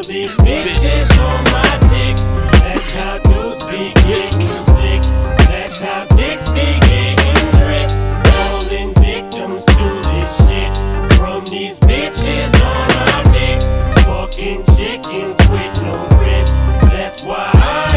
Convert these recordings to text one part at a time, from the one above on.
these bitches on my dick. That's how dudes be getting sick. That's how dicks be getting tricks. Falling victims to this shit from these bitches on our dicks. Fucking chickens with no ribs. That's why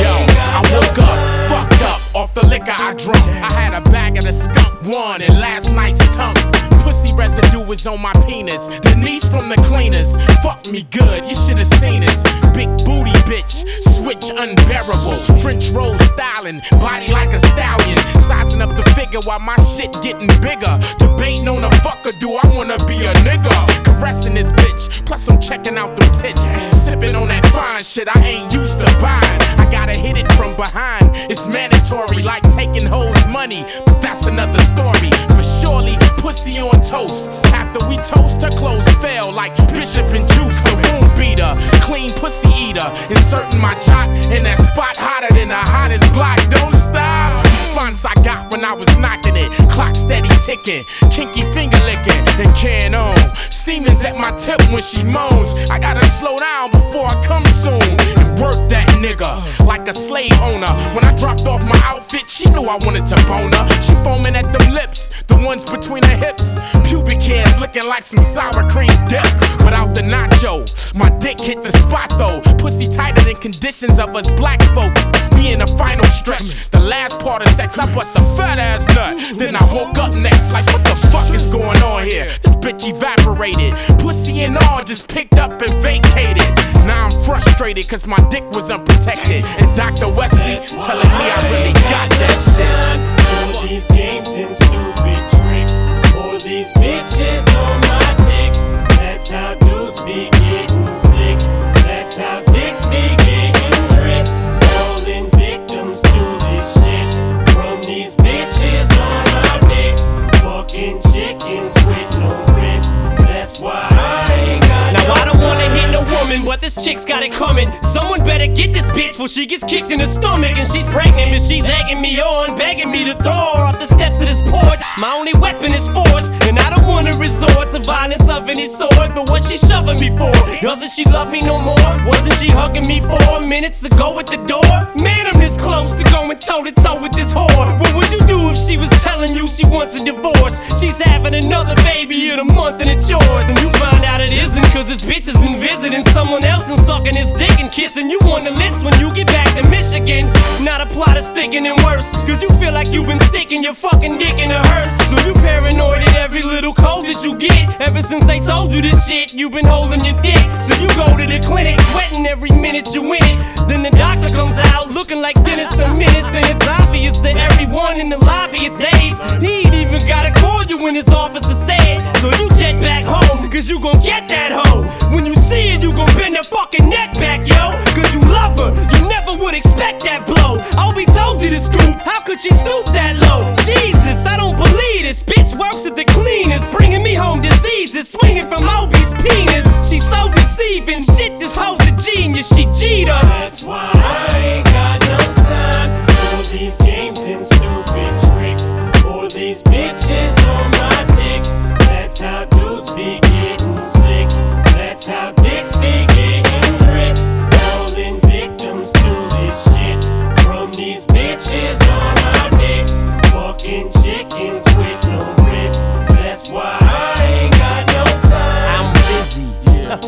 I woke up, fucked up off the liquor I drunk. I had a bag of the skunk one and last night's tongue. Pussy residue was on my penis. Denise from the cleaners, fuck me good, you should've seen us. Big booty bitch, switch unbearable. French roll styling, body like a stallion. Sizing up the figure while my shit getting bigger. Debating on a fucker, do I wanna be a nigga? Caressing this bitch, plus I'm checking out them tits. Sipping on that fine shit I ain't used to buying. I gotta hit it from behind, it's mandatory like taking hoes money. But that's another story, for surely pussy on toast. After we toast, her clothes fell like Bishop and Juice. A wound beater, clean pussy eater. Inserting my jock in that spot hotter than the hottest block. Don't stop. Response I got when I was knocking it. Clock steady ticking, kinky finger licking, and can on. Semen's at my tip when she moans. I gotta slow down before I come soon and work that nigga like a slave owner. When I dropped off my outfit, she knew I wanted to bone her. She foaming at them lips, the ones between her hips. Pubic hairs looking like some sour cream dip without the nacho. My dick hit the spot though. Pussy tighter than conditions of us black folks. We in the final stretch. The last part of sex, I bust a fat ass nut. Then I woke up next like, what the fuck is going on here? This bitch evaporated. Pussy and all just picked up and vacated. Now I'm frustrated cause my dick was unprotected. And Dr. Wesley telling me I really got that shit. For these games and stupid tricks. For these bitches on my dick. That's how dudes be getting sick. That's how dicks be getting tricks. Falling victims to this shit from these bitches on my dicks. Fucking chickens with no ribs. That's why I ain't got now no I don't wanna time. hit no woman, but this chick's got it coming. Someone better get this bitch before she gets kicked in the stomach. And she's pregnant and she's egging me on, begging me to throw her off the steps of this porch. My only weapon is force, and I don't wanna resort to violence of any sort. But what's she shoving me for? Doesn't she love me no more? Wasn't she hugging me 4 minutes ago at the door? Man, I'm this close to going toe to toe with this whore. What would you do if she was telling you she wants a divorce? She's having another baby in a month and it's yours. And you find out it isn't cause this bitch has been visiting someone else and sucking his dick and kissing you on the lips when you get back to Michigan. Now the plot is thicker and worse, cause you feel like you've been sticking your fucking dick in a hearse. So you paranoid at every little cold that you get. Ever since they told you this shit, you've been holding your dick. So you go to the clinic, sweating every minute you in it. Then the doctor comes out looking like Dennis the Menace. And it's obvious to everyone in the lobby it's AIDS. He ain't even gotta call you in his office to say it. So you jet back home, cause you gon' get that hoe. When you see it, you gon' bend her fucking neck back, yo. Cause you love her, you never would expect that blow. I'll be told you to scoop, how could she stoop that low? Jesus, I don't believe this bitch works at the cleaners, bringing me home diseases, swinging from Obi's penis. She's so deceiving, shit, this hoe's a genius, she G'd us. That's why I ain't got no time for these games and stupid tricks. For these bitches on my dick. That's how dudes be getting sick. That's how dicks be getting tricks. Falling victims to this shit from these bitches on my dicks. Fucking chickens with no ribs. That's why I ain't got no time. I'm busy. Yeah.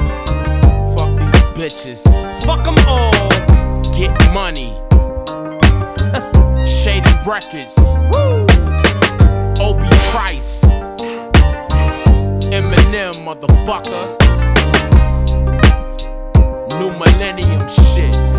Fuck these bitches. Fuck them all. Get money. Shady Records. Woo. Obi Trice. Eminem, motherfucker. New millennium shit.